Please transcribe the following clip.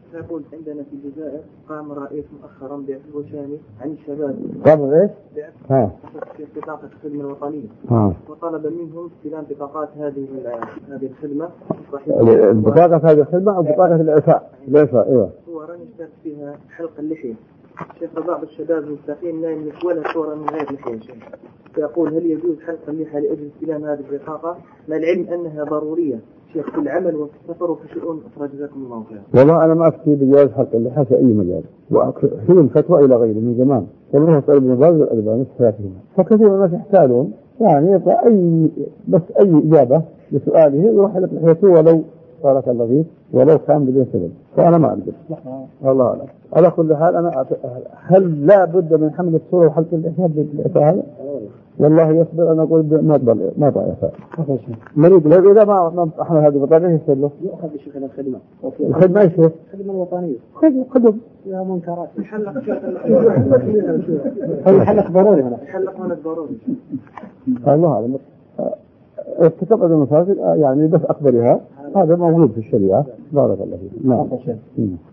يقول عندنا في الجزائر قام رئيس مؤخرا بعفو شامل عن الشباب. قام ايش؟ في بطاقة الخدمة الوطنية. وطلب منهم استلام بطاقات هذه الخدمة. بطاقة هذه الخدمة أو بطاقة الإعفاء؟ الإعفاء أيوة. صورا يشترك فيها حلق اللحية. شيخ بعض الشباب المستقيم لا يملك ولا صورة من غير لحية. فيقول هل يجوز حلق اللحية لأجل استلام هذه البطاقة؟ مع العلم أنها ضرورية شيخ في العمل وفي السفر وفي شؤون أخرى جزاكم الله خير. والله أنا ما أفتي بجواز حلق اللحية في أي مجال، وأكثر الفتوى إلى غيره من زمان. والله صار ابن باز والألباني في حياتهم، فكثير من الناس يحتاجون يعني يطلع أي إجابة لسؤاله يروح حلق لحيته ولو بارك الله فيك ولو كان بدون سبب. فأنا ما أقدر. الله أعلم. على كل حال أنا هل لا بد من حمل الصورة وحلق اللحية بالإعفاء هذا؟ والله يصبر. أنا أقول ما ضع إعفاء. مريض لو إذا ما أحمل هذه البطاقة يصير له. يؤخذ بشيخ الخدمة. الخدمة إيش هو؟ الخدمة الوطنية. خدم. يا منكرات. يحلق ضروري هنا. يحلق من الضروري. الله أعلم. ارتكب المفاسد يعني بس أكبرها هذا موجود في الشريعة. بارك الله فيك. نعم.